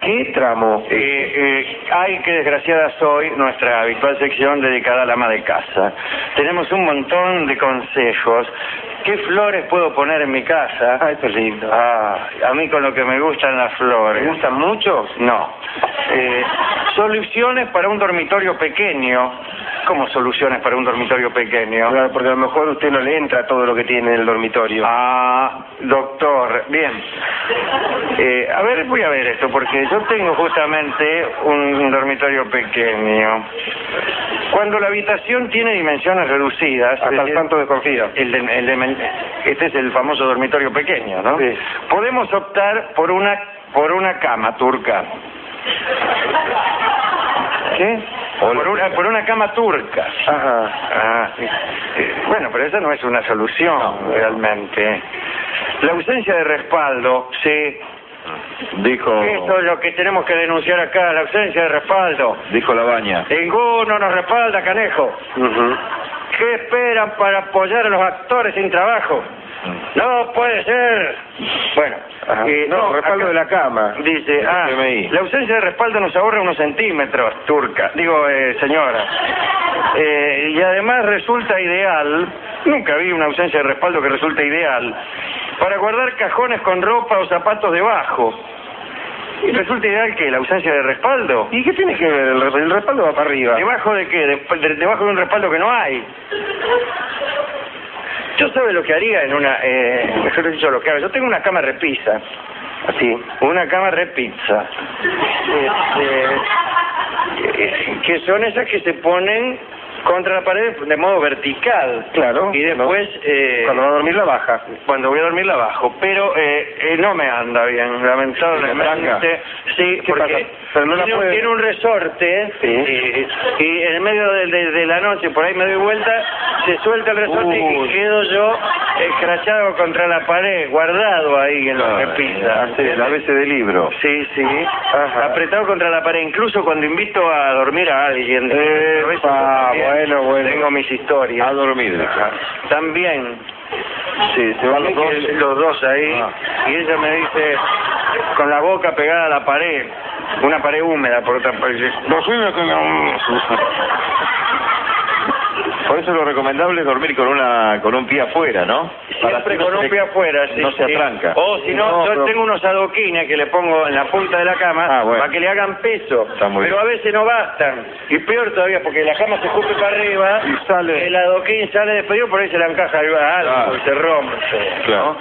¿Qué tramo? Ay, qué desgraciada soy, nuestra habitual sección dedicada al ama de casa. Tenemos un montón de consejos. ¿Qué flores puedo poner en mi casa? Ay, qué lindo. A mí con lo que me gustan las flores. ¿Te gustan mucho? No. Soluciones para un dormitorio pequeño. ¿Cómo soluciones para un dormitorio pequeño? Claro, porque a lo mejor usted no le entra todo lo que tiene en el dormitorio. Doctor, bien. A ver, voy a ver esto, porque yo tengo justamente un dormitorio pequeño. Cuando la habitación tiene dimensiones reducidas... Hasta el tanto desconfío. Este es el famoso dormitorio pequeño, ¿no? Sí. Podemos optar por una cama turca. ¿Qué? Por una cama turca. Ajá. Bueno, pero esa no es una solución, realmente. La ausencia de respaldo, sí. Dijo... Esto es lo que tenemos que denunciar acá, la ausencia de respaldo. Dijo Labaña. Ninguno nos respalda, canejo. ¿Qué esperan para apoyar a los actores sin trabajo? No puede ser. Bueno, respaldo acá de la cama. dice, la ausencia de respaldo nos ahorra unos centímetros, turca. Digo, señora. Y además resulta ideal, nunca vi una ausencia de respaldo que resulte ideal, para guardar cajones con ropa o zapatos debajo. ¿Y resulta ideal que la ausencia de respaldo? ¿Y qué tiene que ver? El respaldo va para arriba. ¿Debajo de qué? Debajo de un respaldo que no hay. Yo sabe lo que haría en una... mejor dicho, lo que hago. Yo tengo una cama repisa. Así. Una cama repizza. Que son esas que se ponen contra la pared de modo vertical. Claro. Y después... cuando va a dormir la baja. Cuando voy a dormir la bajo. Pero no me anda bien, lamentablemente. Sí, ¿Qué porque pasa? Pero no tiene un resorte. Sí. Y en el medio de la noche, por ahí me doy vuelta, se suelta el resorte y quedo yo escrachado contra la pared, guardado ahí en la repisa. La veces de libro. Sí. Ajá. Apretado contra la pared, incluso cuando invito a dormir a alguien. Bueno. Tengo mis historias. A dormir. También. Sí, se van Los dos ahí. Y ella me dice, con la boca pegada a la pared, una pared húmeda por otra parte. Por eso lo recomendable es dormir con un pie afuera, ¿no? Siempre con un pie afuera, sí. No se atranca. O si no, yo tengo unos adoquines que le pongo en la punta de la cama para que le hagan peso. Pero a veces no bastan. Y peor todavía, porque la cama se escupe para arriba y sale. El adoquín sale despedido, por ahí se le encaja algo y se rompe. Claro.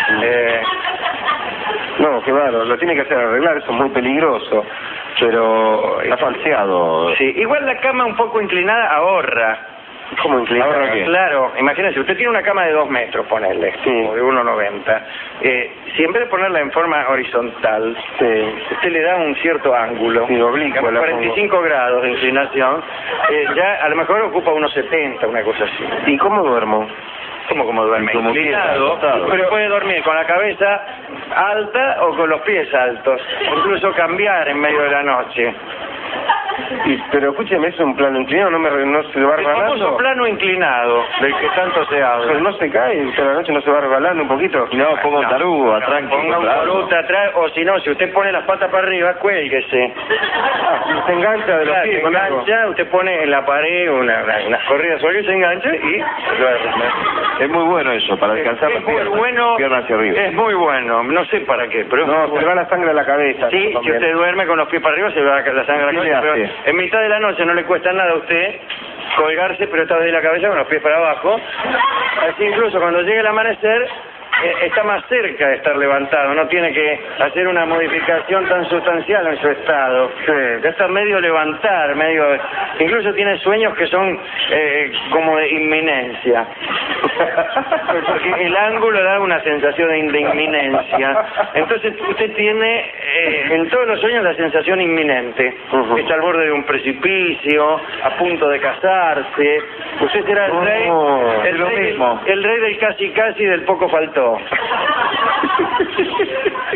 No, qué bárbaro, lo tiene que hacer arreglar, eso es muy peligroso. Pero... Está falseado. Sí, igual la cama un poco inclinada ahorra. ¿Cómo inclinada? ¿Ahorra qué? Claro, imagínese, usted tiene una cama de 2 metros, ponele, o de 1,90. Si en vez de ponerla en forma horizontal, usted le da un cierto ángulo, oblicuo, 45 grados de inclinación, ya a lo mejor ocupa unos 70, una cosa así. ¿Y cómo duermo? ¿Cómo duerme? Como Inclinado, acostado. pero puede dormir con la cabeza alta o con los pies altos, incluso cambiar en medio de la noche. Pero escúcheme, ¿es un plano inclinado? ¿No se va El famoso resbalando? plano inclinado, del que tanto se habla. Pero no se cae, usted a la noche no se va resbalando un poquito. No, ponga un tarugo, atranque. Ponga un tarugo atrás, o si no, si usted pone las patas para arriba, cuélguese. Se engancha de los pies con algo. Engancha, usted pone en la pared unas corridas sobre y se engancha y duerme. Es muy bueno eso, para descansar las piernas hacia arriba. Es muy bueno, no sé para qué, pero... No, se le va la sangre a la cabeza. Sí, si usted duerme con los pies para arriba se le va la sangre a la cabeza, pero en mitad de la noche no le cuesta nada a usted colgarse, pero esta vez de la cabeza con los pies para abajo. Así incluso cuando llegue el amanecer está más cerca de estar levantado, no tiene que hacer una modificación tan sustancial en su estado. Ya está medio levantar, incluso tiene sueños que son como de inminencia. Porque el ángulo da una sensación de inminencia. Entonces usted tiene en todos los sueños la sensación inminente. Está al borde de un precipicio, a punto de casarse. Usted será el rey, el rey del casi casi del poco faltó.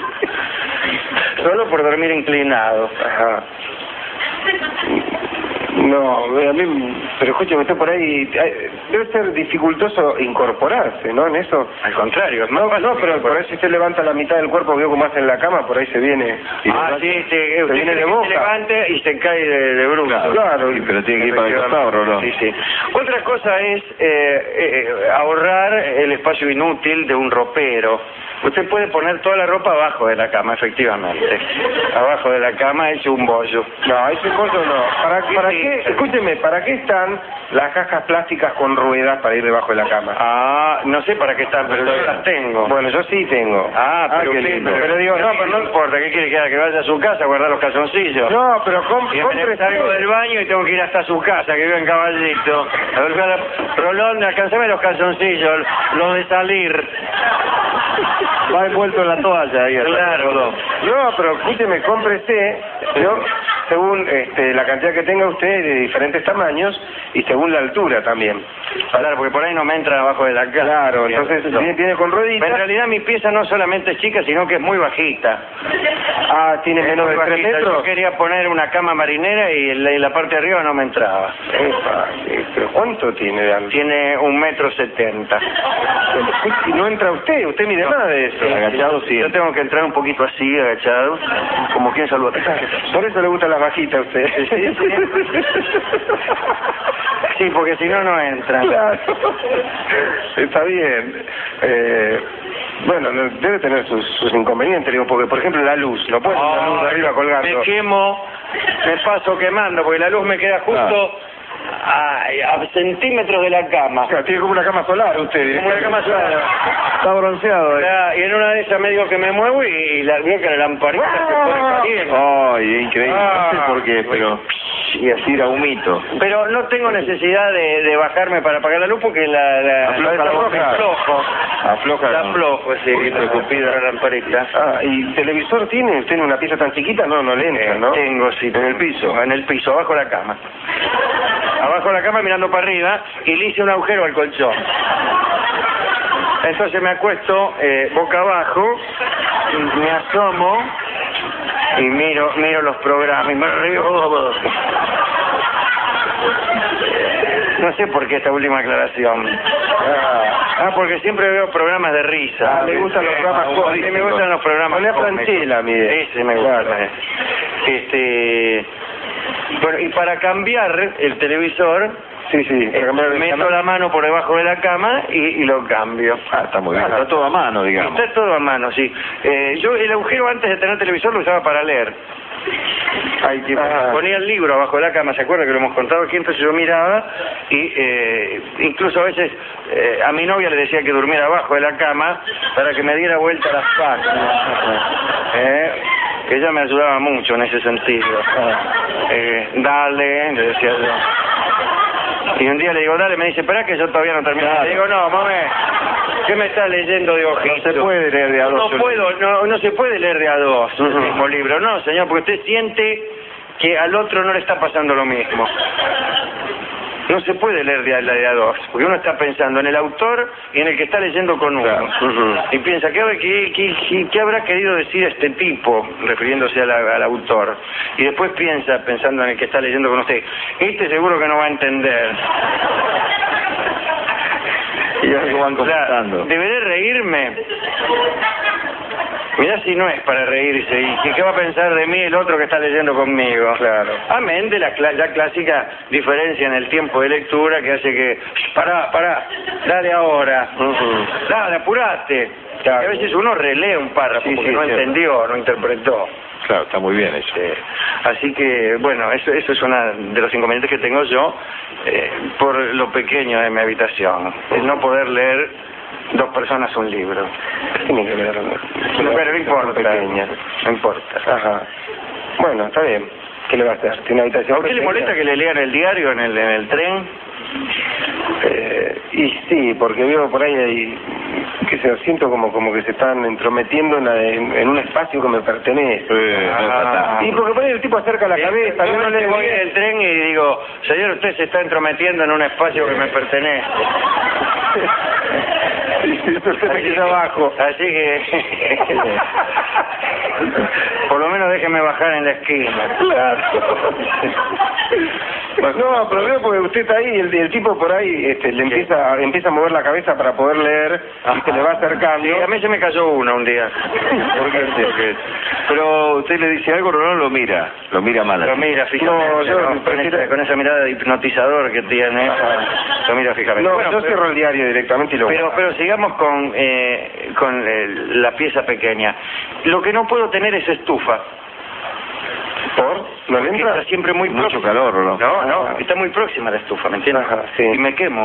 Solo por dormir inclinado. No, a mí, pero escúcheme, usted por ahí, debe ser dificultoso incorporarse, ¿no? En eso. Al contrario, es más No, fácil no, pero por ahí si usted levanta la mitad del cuerpo, veo cómo hace en la cama, por ahí se viene. Sí, usted viene de boca. se levante y se cae de bruto. Claro, sí, pero tiene que ir para el costado, ¿no? Sí, sí. Otra cosa es ahorrar el espacio inútil de un ropero. Usted puede poner toda la ropa abajo de la cama, efectivamente. Abajo de la cama es un bollo. No, ese bollo no. ¿Para qué? Escúcheme, ¿para qué están las cajas plásticas con ruedas para ir debajo de la cama? Ah, no sé para qué están, pero yo las tengo. Bueno, yo sí tengo. Pero qué usted, lindo. pero digo, no, pero no importa, ¿qué quiere que haga? Que vaya a su casa a guardar los calzoncillos. No, pero Siempre salgo del baño y tengo que ir hasta su casa, que vive en Caballito. A ver, Rolón, alcanzame los calzoncillos, los de salir. Va envuelto en la toalla ahí. Claro. No, pero escúcheme, cómprese, yo, según la cantidad que tenga usted de diferentes tamaños y según la altura también. Claro, porque por ahí no me entra abajo de la cama. Claro, entonces viene con rueditas. En realidad mi pieza no solamente es chica, sino que es muy bajita. Ah, tiene menos de 3 metros. Yo quería poner una cama marinera y la parte de arriba no me entraba. Pero ¿cuánto tiene de alto? Tiene 1,70 m. No entra usted mide nada de eso. Agachado, sí. Yo tengo que entrar un poquito así, agachado, como quien saluda. Por eso le gustan las bajitas a usted. Sí, porque si no, no entran. Claro. Está bien. Bueno, debe tener sus inconvenientes, digo, porque por ejemplo la luz, no puede tener la luz de arriba colgando. Me quemo, me paso quemando, porque la luz me queda justo a centímetros de la cama. Claro, tiene como una cama solar usted. Como una cama solar. Está bronceado. Y en una de esas me digo que me muevo y veo que la lamparita se pone caliente. Ay, increíble. No sé por qué, pero... Y así era humito. Pero no tengo necesidad de bajarme para apagar la luz porque la aflojo. Afloja. La aflojo, sí. Preocupida la lamparita. ¿Y televisor tiene? ¿Usted en una pieza tan chiquita? No le entra, ¿no? Tengo, sí. ¿En el piso? En el piso, abajo de la cama. Abajo de la cama mirando para arriba y le hice un agujero al colchón. Entonces me acuesto boca abajo, me asomo y miro los programas y me río. No sé por qué esta última aclaración. Porque siempre veo programas de risa. Me gustan los programas cómicos. Me gustan los programas cómicos. Franchella, mire. Ese me gusta. Claro. Bueno, y para cambiar el televisor, meto la mano por debajo de la cama y lo cambio. Está muy bien. Está todo a mano, digamos. Está todo a mano, sí. Yo el agujero antes de tener televisor lo usaba para leer. Ponía el libro abajo de la cama, ¿se acuerda que lo hemos contado aquí? Entonces yo miraba y incluso a veces a mi novia le decía que durmiera abajo de la cama para que me diera vuelta las páginas. Que ella me ayudaba mucho en ese sentido. Dale, le decía yo. Y un día le digo, dale, me dice, espera que yo todavía no termino. Le digo, no, mami, ¿qué me estás leyendo de ojito? No se puede leer de a dos. No se puede leer de a dos el mismo libro. No, señor, porque usted siente que al otro no le está pasando lo mismo. No se puede leer de a dos, porque uno está pensando en el autor y en el que está leyendo con uno. Y piensa, ¿qué habrá querido decir este tipo, refiriéndose al autor? Y después piensa, pensando en el que está leyendo con usted, este seguro que no va a entender. Y algo van comentando. ¿Deberé reírme? Mirá si no es para reírse, y ¿qué va a pensar de mí el otro que está leyendo conmigo? Claro. Amén de la clásica diferencia en el tiempo de lectura que hace que, pará, dale ahora, dale, apurate. Claro. A veces uno relee un párrafo porque no entendió, no interpretó. Claro, está muy bien eso. Así que, bueno, eso es uno de los inconvenientes que tengo yo por lo pequeño de mi habitación. El no poder leer 2 personas un libro. Tiene que leer. Pero no importa. Pequeña. No importa. Ajá. Bueno, está bien. ¿Qué le va a hacer? ¿Tiene una habitación? ¿A usted le molesta que le lean el diario en el tren? Y sí, porque veo por ahí, siento como que se están entrometiendo en un espacio que me pertenece. Y porque por ahí el tipo acerca la cabeza. Yo no le voy en el tren y digo, señor, usted se está entrometiendo en un espacio que me pertenece. Usted me queda abajo. Así que por lo menos déjeme bajar en la esquina. Claro. No, pero veo porque usted está ahí y el tipo por ahí le empieza a mover la cabeza para poder leer y se le va acercando. Sí, a mí se me cayó una un día. ¿Por qué? Pero usted le dice algo, no lo mira mal. Lo mira fijamente. No, yo con esa mirada de hipnotizador que tiene, lo mira fijamente. No, bueno, yo cierro el diario directamente y lo pero sigamos con la pieza pequeña. Lo que no puedo tener es estufa. ¿Por? ¿No le entra? Está siempre muy mucho calor, ¿o no? No, está muy próxima la estufa, ¿me entiendes? Ajá, sí. Y me quemo.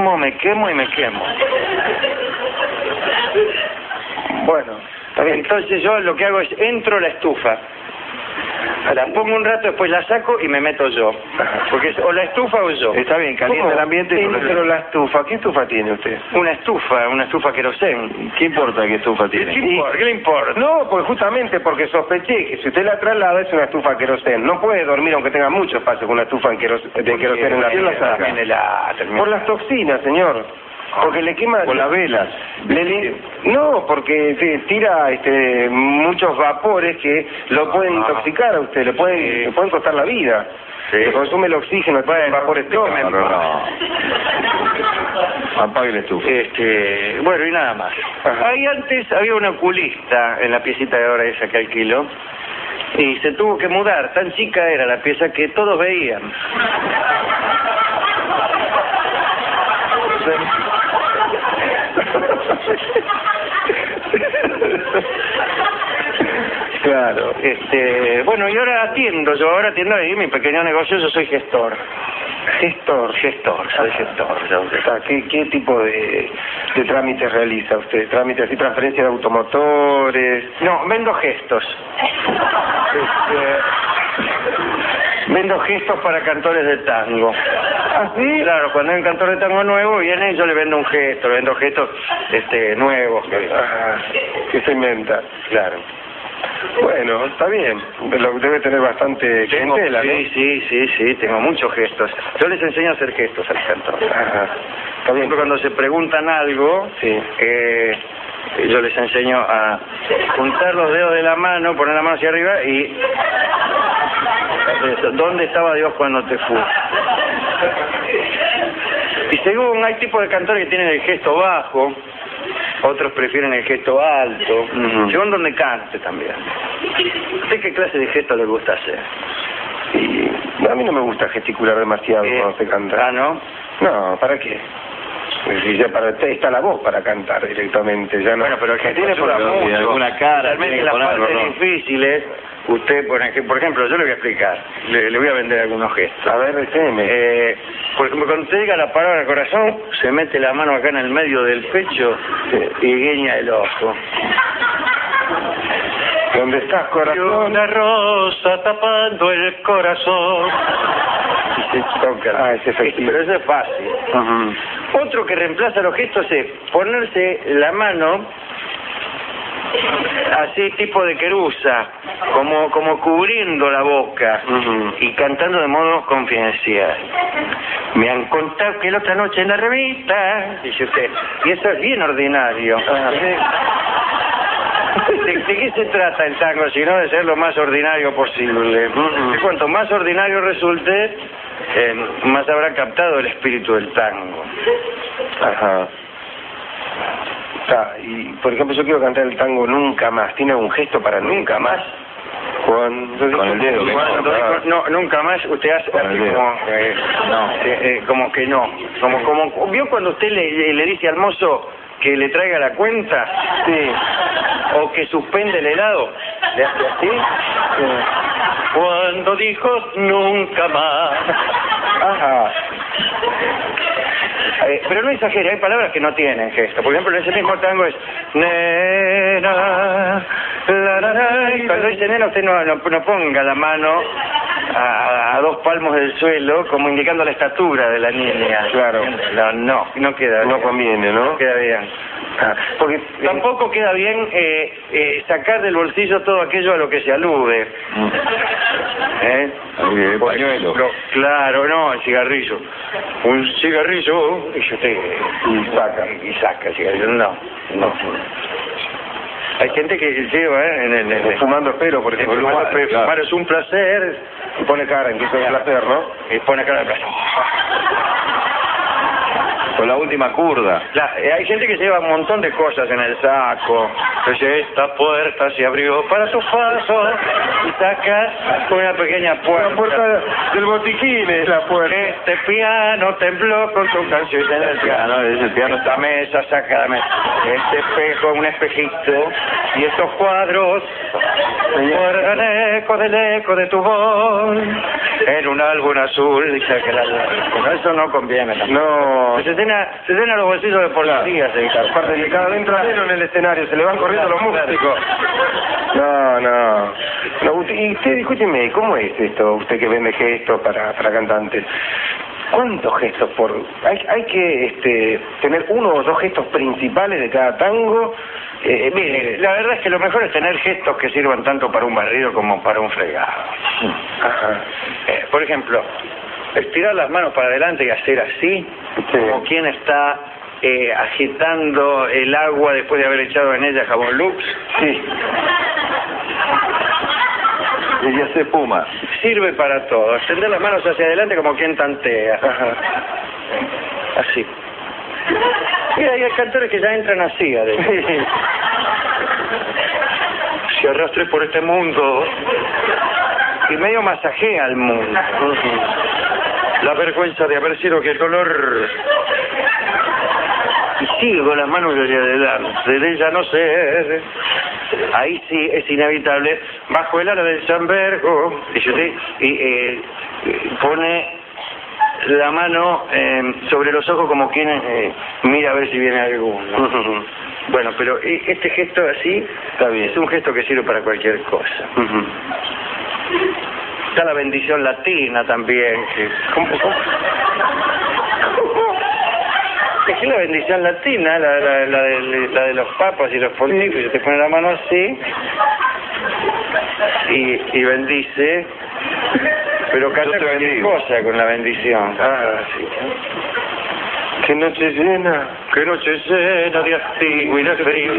Bueno, está bien. Entonces yo lo que hago es entro a la estufa, la pongo un rato, después la saco y me meto yo. Porque es o la estufa o yo. Está bien, calienta el ambiente. Pero la estufa, ¿qué estufa tiene usted? Una estufa querosén. ¿Qué importa qué estufa tiene? ¿Qué le importa? No, pues justamente porque sospeché que si usted la traslada es una estufa querosén. No puede dormir aunque tenga mucho espacio con una estufa de querosén en la pieza. Por las toxinas, señor. Porque le quema... Por las velas. No, porque tira muchos vapores que lo pueden intoxicar a usted, le pueden costar la vida. Sí. Le consume el oxígeno, el vapores tóxicos. No. Apague la estufa. Bueno, y nada más. Ahí antes había una oculista en la piecita de ahora esa que alquiló. Y se tuvo que mudar, tan chica era la pieza que todos veían. Claro, bueno, y ahora atiendo ahí mi pequeño negocio, yo soy gestor. Soy gestor. ¿Qué tipo de trámites realiza usted? ¿Trámites así, transferencia de automotores? No, vendo gestos. Vendo gestos para cantores de tango. ¿Ah, sí? Claro, cuando hay un cantor de tango nuevo viene y yo le vendo un gesto, le vendo gestos nuevos. Que se inventa. Claro. Bueno, está bien. Debe tener bastante clientela, ¿no? Sí, tengo muchos gestos. Yo les enseño a hacer gestos al cantor. Por ejemplo, cuando se preguntan algo, yo les enseño a juntar los dedos de la mano, poner la mano hacia arriba y... ¿Dónde estaba Dios cuando te fui? Y según hay tipos de cantores que tienen el gesto bajo, otros prefieren el gesto alto, según donde cante también. ¿Usted qué clase de gesto le gusta hacer? Y a mí no me gusta gesticular demasiado cuando se canta. ¿Ah, no? No, ¿para qué? Si ya está la voz para cantar directamente, ya no. Bueno, pero el que tiene por alguna cara, realmente las partes difíciles, usted, por ejemplo, yo le voy a explicar, le voy a vender algunos gestos. A ver, decime. Por ejemplo, cuando usted diga la palabra corazón, se mete la mano acá en el medio del pecho y guiña el ojo. ¿Dónde estás, corazón? Una rosa tapando el corazón. Y se toca. Es efectivo. Pero eso es fácil. Otro que reemplaza los gestos es ponerse la mano así tipo de querusa, como cubriendo la boca y cantando de modo confidencial. Me han contado que la otra noche en la revista, dice usted, y eso es bien ordinario. ¿De qué se trata el tango? Sino de ser lo más ordinario posible. Cuanto más ordinario resulte, más habrá captado el espíritu del tango. Y por ejemplo, yo quiero cantar el tango Nunca Más. ¿Tiene algún gesto para Nunca Más? Con el dedo. No, nunca más usted hace como que no. Como ¿vio cuando usted le dice al mozo que le traiga la cuenta? Sí. O que suspende el helado. ¿Le hace así? Sí. Cuando dijo nunca más. Pero no exagere, hay palabras que no tienen gesto. Por ejemplo, en ese mismo tango es nena, y cuando dice nena usted no ponga la mano a 2 palmos del suelo como indicando la estatura de la niña. Claro. No queda bien. No conviene, ¿no? No queda bien. Porque tampoco queda bien sacar del bolsillo todo aquello a lo que se alude. El pañuelo. Claro, no, el cigarrillo. Un cigarrillo y usted saca el cigarrillo. No. Hay gente que lleva fumando espero, por ejemplo. Fumar es un placer. Y pone cara, incluso de placer, ¿no? Y pone cara de placer. Con la última curda. Hay gente que lleva un montón de cosas en el saco. Entonces esta puerta se abrió para tu paso y sacas una pequeña puerta. La puerta del botiquín es la puerta. Este piano tembló con tu canción en el piano. El piano. Esta mesa saca la mesa. Este espejo, un espejito. Y estos cuadros guardan eco del eco de tu voz en un álbum azul. Dice que eso no conviene. No. Se llena los bolsillos de policías. Aparte de cada vez entra cero en el escenario, se le van corriendo los músicos. No, y usted, discúlpeme, ¿cómo es esto? Usted que vende gestos para cantantes. ¿Cuántos gestos por...? Hay que tener uno o dos gestos principales de cada tango. Mire, la verdad es que lo mejor es tener gestos que sirvan tanto para un barrido como para un fregado. Ajá. Por ejemplo, estirar las manos para adelante y hacer así, como quien está agitando el agua después de haber echado en ella jabón Lux. Sí. Y ya se fuma. Sirve para todo. Extender las manos hacia adelante como quien tantea. Ajá. Así. Mira, hay cantores que ya entran así, se arrastre por este mundo y medio masajea al mundo. La vergüenza de haber sido que el color... Y sigue con las manos hacia adelante, de ella no ser. Ahí sí es inevitable, bajo el ala del Sambergo, y pone la mano sobre los ojos como quien mira a ver si viene alguno. Bueno, pero este gesto así está bien. Es un gesto que sirve para cualquier cosa. Está la bendición latina también. ¿Cómo? Es que la bendición latina, la de los papas y los pontífices, te pone la mano así y bendice, pero canta cualquier cosa con la bendición. Sí. Qué noche llena de hastío y de frío.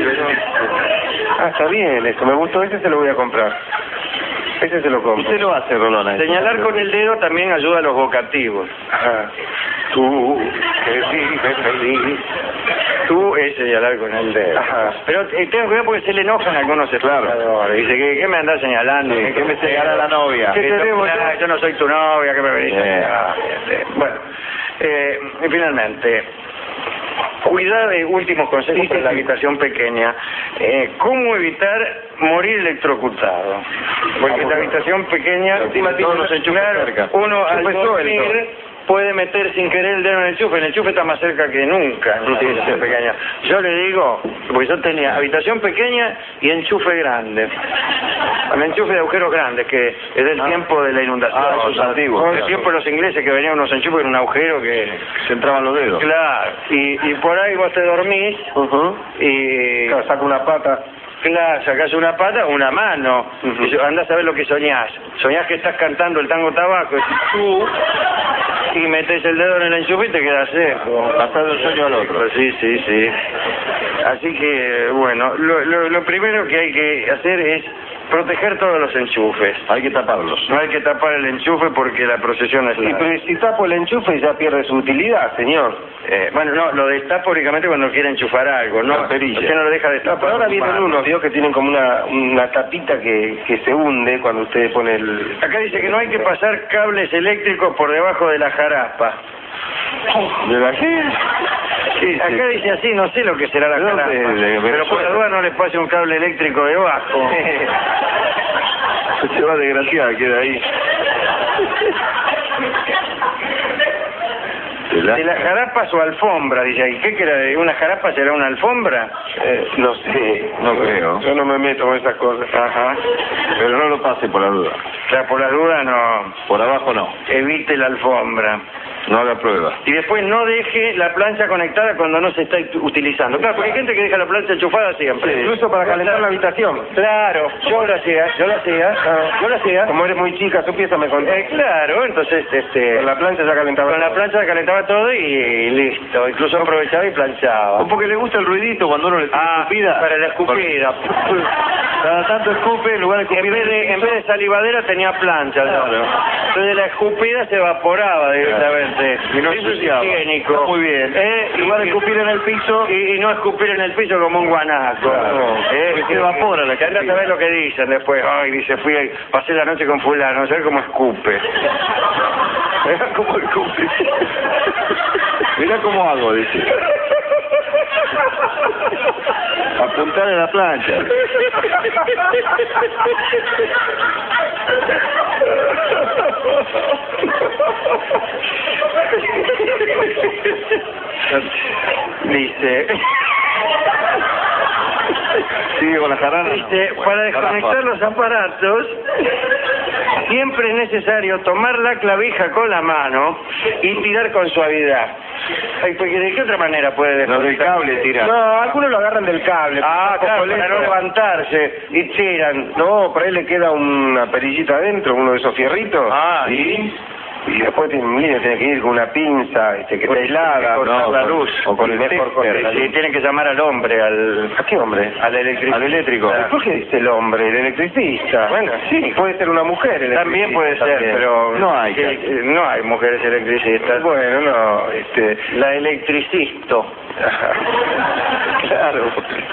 Está bien eso, me gustó, ese se lo voy a comprar. Ese se lo compro. Usted lo hace, Rolona. Señalar con el dedo también ayuda a los vocativos. Ajá. Tú que vives feliz. Tú es señalar con el dedo. Ajá. Pero tengo cuidado porque se le enojan algunos espectadores. Dice, ¿qué me andás señalando? ¿Qué me señala la novia? Yo no soy tu novia, ¿qué me venís? Bueno, finalmente... Cuidado, últimos consejos para la habitación pequeña. ¿Cómo evitar morir electrocutado? Porque en la habitación pequeña, todos los enchufes cerca. Uno al dormir puede meter sin querer el dedo en el enchufe está más cerca que nunca en la habitación pequeña. Yo le digo, porque yo tenía habitación pequeña y enchufe grande. El enchufe de agujeros grandes, que es del tiempo de la inundación. Esos antiguos. El tiempo de los ingleses que venían unos enchufes en un agujero que... Se entraban los dedos. Claro, y por ahí vos te dormís y... Claro, saca una pata. Claro, sacás una pata o una mano. Y andás a ver lo que soñás. Soñás que estás cantando el tango tabaco y metes el dedo en el enchufe y te quedas seco. Pasar de un sueño al otro. Sí. Así que, bueno, lo primero que hay que hacer es proteger todos los enchufes. Hay que taparlos. No hay que tapar el enchufe porque la procesión es larga. Pero si tapo el enchufe ya pierde su utilidad, señor. Bueno, no, lo destapo únicamente cuando quiere enchufar algo, ¿no? Usted no lo deja destapar. Pero ahora vienen unos videos que tienen como una tapita que se hunde cuando usted pone el... Acá dice que no hay que pasar cables eléctricos por debajo de la jarapa. ¿De la qué? Sí, acá dice así, no sé lo que será la jarapa. Pero por la duda no le pase un cable eléctrico debajo. Se va desgraciada, queda ahí. ¿De la jarapa o alfombra? Dice ahí. ¿Qué era? ¿Una jarapa será una alfombra? No sé. No creo. Yo no me meto con esas cosas. Ajá. Pero no lo pase por la duda. Claro, por la duda no. Por abajo no. Evite la alfombra. No haga prueba. Y después no deje la plancha conectada cuando no se está utilizando. Claro, porque hay gente que deja la plancha enchufada siempre. Sí, incluso para calentar la habitación. Claro, yo lo hacía. Como eres muy chica, su pieza me contó. Claro, entonces, Con la plancha ya calentaba. Con la plancha calentaba todo y listo. Incluso aprovechaba y planchaba. ¿O porque le gusta el ruidito cuando uno le tira escupida? Para la escupida. Cada tanto escupe, en lugar de escupir... En vez de salivadera tenía plancha. Claro. Entonces la escupida se evaporaba directamente. Y no eso es ensuciaba. higiénico. Muy bien. En lugar de escupir en el piso y no escupir en el piso como un guanaco. Claro. Se evapora la que anda a saber lo que dicen después. Ay, dice, pasé la noche con fulano, a ver cómo escupe. Mirá cómo escupe. Mirá cómo hago, dice. Apuntar en la plancha. Dice... Sigue con la jarana. Dice, para desconectar los aparatos, siempre es necesario tomar la clavija con la mano y tirar con suavidad. Ay, porque ¿de qué otra manera puede desconectar? No, del cable tira. No, algunos lo agarran del cable. Claro, para no levantarse y tiran. No, por ahí le queda una perillita adentro, uno de esos fierritos. Y después tiene que ir con una pinza que está helada, cortar la luz. O con el mejor corte. Sí, tienen que llamar al hombre, ¿A qué hombre? al electricista. Al eléctrico. ¿Por qué dice el hombre? El electricista. Bueno, sí. Puede ser una mujer electricista. También puede ser, también. pero no hay. No hay mujeres electricistas. Bueno, no, La electricisto. Claro.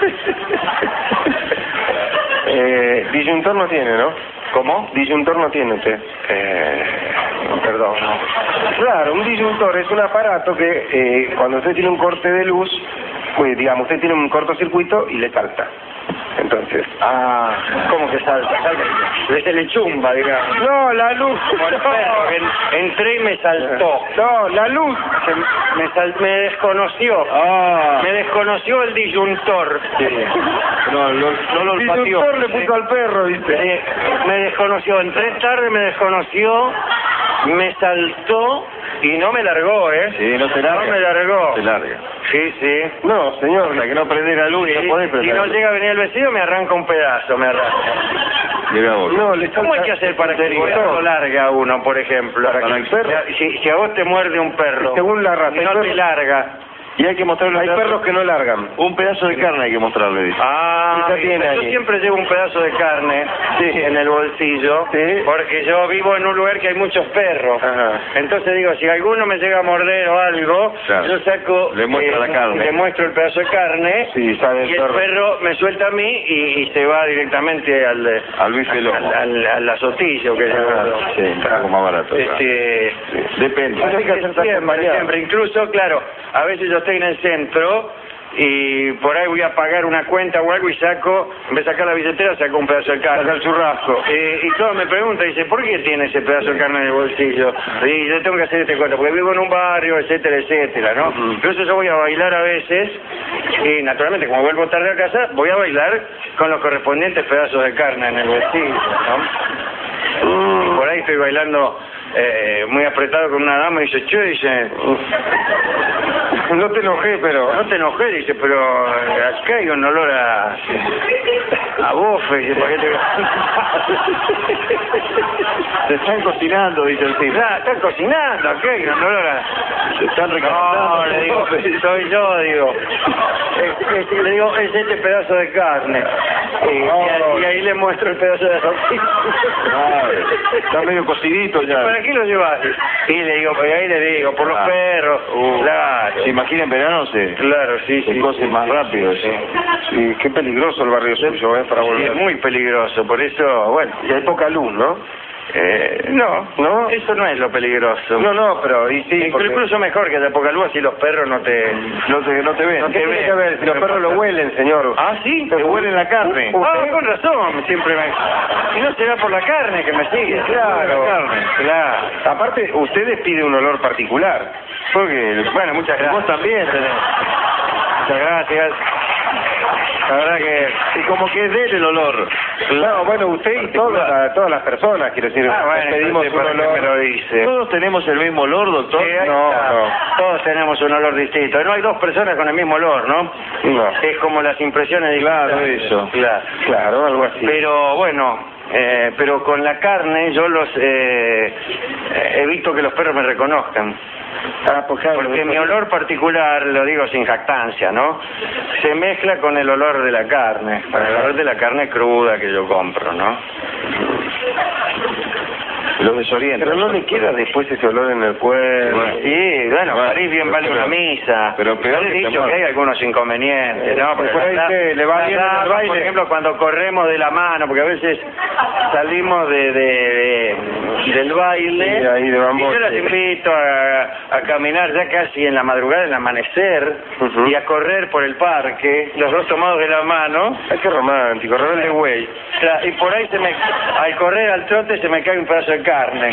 Disyuntor no tiene, ¿no? ¿Cómo? Disyuntor no tiene usted. Perdón. Claro, un disyuntor es un aparato que cuando usted tiene un corte de luz, pues digamos, usted tiene un cortocircuito y le salta. Entonces... ¿Cómo que salta? Se le chumba, digamos. No, la luz. Como el perro, entré y me saltó. No, la luz. Me desconoció. Me desconoció el disyuntor. Sí. No lo El disyuntor le puso al perro, ¿viste? Me desconoció. Entré tarde, me desconoció, me saltó y no me largó, Sí, no se larga. No me largó. Se larga. Sí, sí. No, señor. Hasta que no prende la luz, no podés Si prender. no llega a venir el vecino, me arranca un pedazo, me arranca. Mirá vos. No, le ¿Cómo hay que hacer para que el perro larga a uno, por ejemplo? Para que el perro... Si a vos te muerde un perro, Según la raza, y no te larga, Y hay que mostrarle... hay perros que no largan. Un pedazo de carne hay que mostrarle, dice. ya tiene yo ahí. siempre llevo un pedazo de carne en el bolsillo, porque yo vivo en un lugar que hay muchos perros. Ajá. Entonces digo, si alguno me llega a morder o algo, Claro. yo saco, Le muestra la carne. le muestro el pedazo de carne, Sí, sabe el y el perro. perro me suelta a mí y se va directamente Al bife lomo. al azotillo que Sí, un poco más barato. claro. Depende. Hay que hacer siempre, incluso, claro, a veces yo estoy en el centro y por ahí voy a pagar una cuenta o algo y saco, en vez de sacar la billetera, saco un pedazo de carne. Saca el churrasco. Y todo me pregunta, dice, ¿por qué tiene ese pedazo de carne en el bolsillo? Y yo tengo que hacer este cuento, porque vivo en un barrio, etcétera, etcétera, ¿no? Incluso yo voy a bailar a veces y naturalmente, como vuelvo tarde a casa, voy a bailar con los correspondientes pedazos de carne en el bolsillo, ¿no? Y por ahí estoy bailando muy apretado con una dama y dice, che, dice... No te enojé, pero... No te enojé, dice, pero acá hay un olor a bofe, dice, ¿por qué te... Se están cocinando, dice el tipo. Están cocinando, acá hay un olor a... Se están recalentando. No, le digo, soy yo, digo. Le digo, es este pedazo de carne. Y ahí le muestro el pedazo de salchicha. Está medio cocidito ya. ¿Para qué lo llevas? Y le digo, pues ahí le digo, por los perros. Claro. Se imagina en verano se cose más rápido. Sí, qué peligroso el barrio suyo, para Sí, volver. es muy peligroso, por eso, bueno. Y hay poca luz, ¿no? No, eso no es lo peligroso. No, pero... Y sí, porque... Incluso mejor que haya poca luz, así los perros no te ven. ¿Qué tiene que ver? Si los perros lo huelen, señor. ¿Ah, sí? Te huelen la carne. Con razón, siempre me... Y no será por la carne que me sigue. Claro. Claro. Aparte, usted despide un olor particular. Porque, bueno, muchas gracias. Vos también tenés. Muchas gracias. La verdad que... Y como que es de él el olor. No, bueno, usted y todas las personas, quiero decir, bueno, pedimos un ¿para qué olor. me lo dice? ¿Todos tenemos el mismo olor, doctor? Sí, ahí No, está. no. Todos tenemos un olor distinto. No hay dos personas con el mismo olor, ¿no? No. Es como las impresiones Claro, digitales. eso. Claro, algo así. Pero bueno, pero con la carne yo los evito que los perros me reconozcan. Porque mi olor particular, lo digo sin jactancia, ¿no? Se mezcla con el olor de la carne, con el olor de la carne cruda que yo compro, ¿no? Los desorienta. Pero no le queda después ese olor en el cuerpo. Sí, bueno, París bien vale una misa. Pero peor he que dicho temor. que hay algunos inconvenientes, ¿no? Porque por ahí le va bien en el baile. por ejemplo, cuando corremos de la mano, porque a veces salimos del baile, Sí, ahí de y bamboche. yo las invito a caminar ya casi en la madrugada, en el amanecer, y a correr por el parque, los dos tomados de la mano. Ay, qué romántico, rebelde güey. Y por ahí al correr al trote se me cae un pedazo de carne.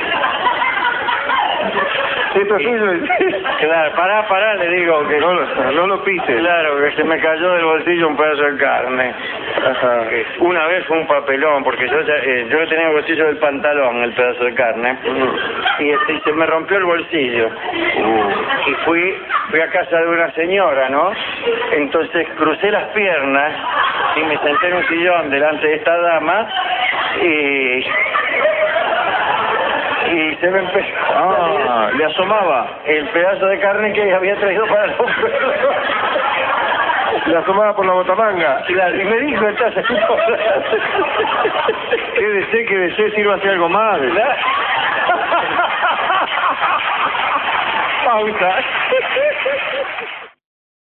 Esto es tuyo. Claro, pará, le digo que No lo pises. claro, que se me cayó del bolsillo un pedazo de carne. Ajá. Una vez fue un papelón, porque yo lo tenía en el bolsillo del pantalón, el pedazo de carne, y se me rompió el bolsillo. Y fui a casa de una señora, ¿no? Entonces crucé las piernas y me senté en un sillón delante de esta dama y se me empezó le asomaba. el pedazo de carne que había traído para los perros. La asomaba por la botamanga. Claro, y me dijo entonces, Quédese, sírvase algo más. pausa.